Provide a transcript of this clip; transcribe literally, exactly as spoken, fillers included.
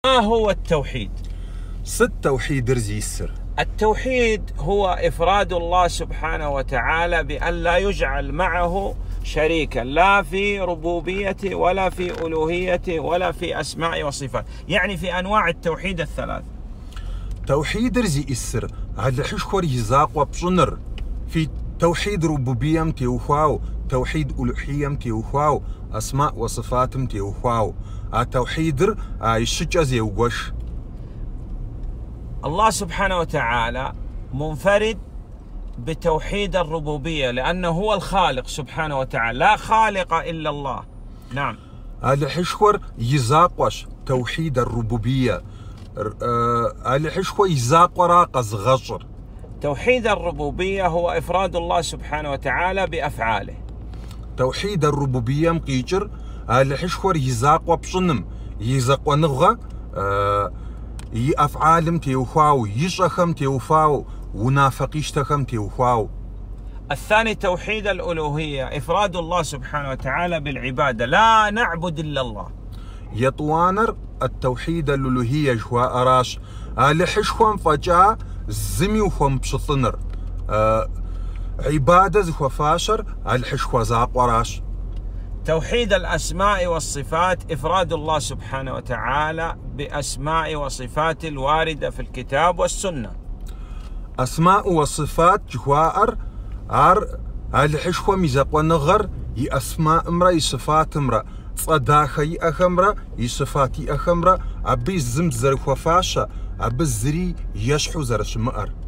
ما هو التوحيد؟ ست توحيد رزي السر. التوحيد هو إفراد الله سبحانه وتعالى بأن لا يجعل معه شريكا، لا في ربوبيته ولا في ألوهيته ولا في أسماء وصفات، يعني في أنواع التوحيد الثلاث. توحيد رزي السر على حشور يزاق وبشنر في توحيد ربوبية متيوخاو، توحيد ألوهية متيوخاو، أسماء وصفات متيوخاو. التوحيد يشجع زيوغوش. الله سبحانه وتعالى منفرد بتوحيد الربوبية لأنه هو الخالق سبحانه وتعالى، لا خالق إلا الله. نعم. على حشور يزاقوش توحيد الربوبية. على حشور يزاق راقص غشر. توحيد الربوبية هو إفراد الله سبحانه وتعالى بأفعاله. توحيد الربوبية مقيجر على حشور يزاق وبشنم يزاق ونغى أه يأفعالم تيوخاو، يشخم تيوفاو، ونافقيشتخم تيوخاو. الثاني توحيد الألوهية، إفراد الله سبحانه وتعالى بالعبادة، لا نعبد إلا الله. يطوانر التوحيد الألوهية جوا أراش على حشوان فجاء زمي وخم بشطنر أه عبادة زخوا فاشر على حشوا زاق وراش. توحيد الأسماء والصفات، إفراد الله سبحانه وتعالى بأسماء وصفات الواردة في الكتاب والسنة. أسماء وصفات جوار أر على حشوة ميزاق ونغر يأسماء امرأ يصفات امرأ صداخي أخمرة يصفاتي أخمرة عبي الزمزر وفاشة عبي الزري يشحو زرش مأر.